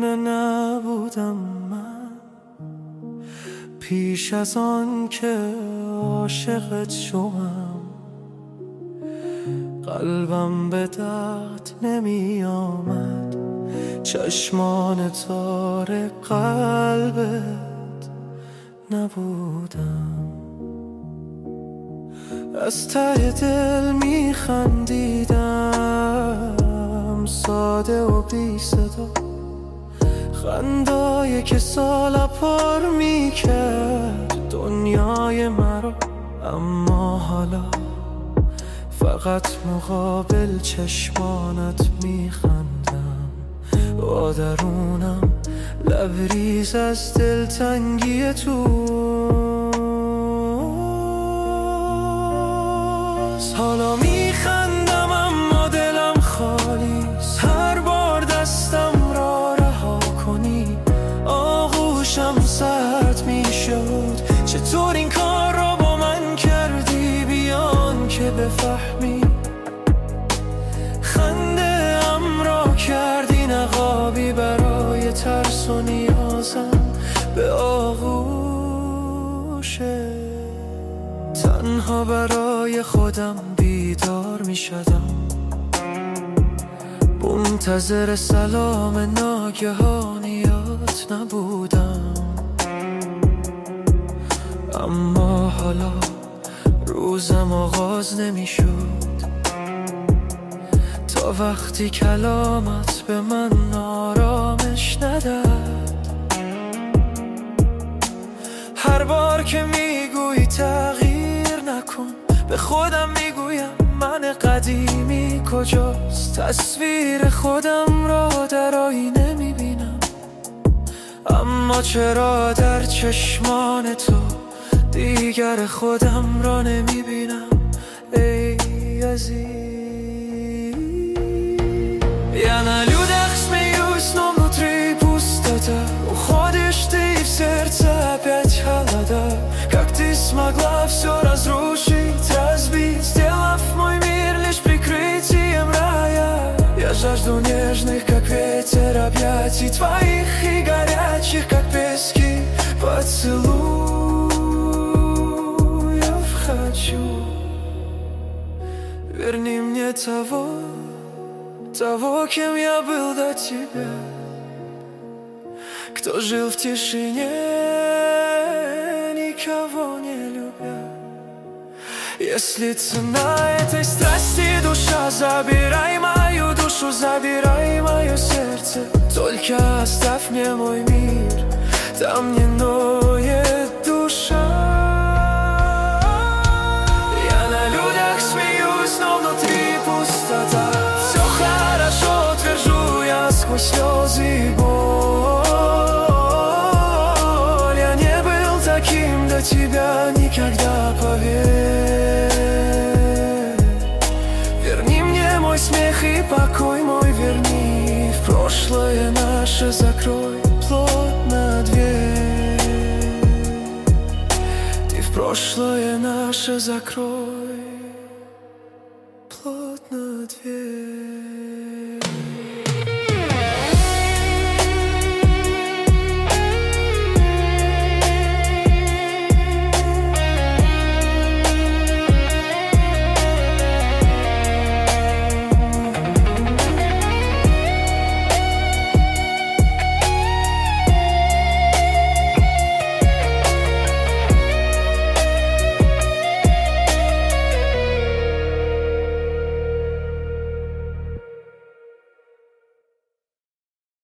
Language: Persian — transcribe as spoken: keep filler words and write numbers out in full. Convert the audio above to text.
دیوونه نبودم من پیش از آن که عاشقت شوم. قلبم به درد نمی آمد، چشمان تار قلبت نبودم. از ته دل می خندیدم، ساده و بی صدا، خندایی که سالا پر می کرد دنیای مرا. اما حالا فقط مقابل چشمانت می خندم، با درونم لبریز از دلتنگی تو. حالا می خندم اما دلم خالیست، هر بار دستم را رها کنی آغوشم سرد می شد. چطور این کار را با من کردی بیان که بفهمی؟ خنده ام را کردی نقابی برای ترس و نیازم به آغوشه. تنها برای خودم بیدار می شدم، منتظر سلام ناگهانیات نبودم. اما حالا روزم آغاز نمی شد تا وقتی کلامت به من آرامش نداد. هر بار که میگویی تغییر نکن، به خودم میگویم من قدیمی کجاست؟ تصویر خودم را در آینه میبینم، اما چرا در چشمان تو دیگر خودم را نمیبینم؟ ای عزیز. Gärna ludax med just någon och tre pustata och ходишь ты в сердце опять холода. Как ты смогла все разрушить, разбить, сделав мой мир лишь прикрытием рая? Я жажду нежных, как ветер, объятий твоих и горячих, как пески, поцелуев хочу. Верни мне того, того, кем я был до тебя, кто жил в тишине, никого не любя. Если цена этой страсти душа, забирай мою душу, забирай мое сердце. Только оставь мне мой мир, там не ноет душа. Я на людях смеюсь, но внутри пустота. Сквозь слезы и боль я не был таким до тебя никогда, поверь. Верни мне мой смех и покой мой, верни. В прошлое наше закрой плотно дверь. Ты в прошлое наше закрой плотно дверь.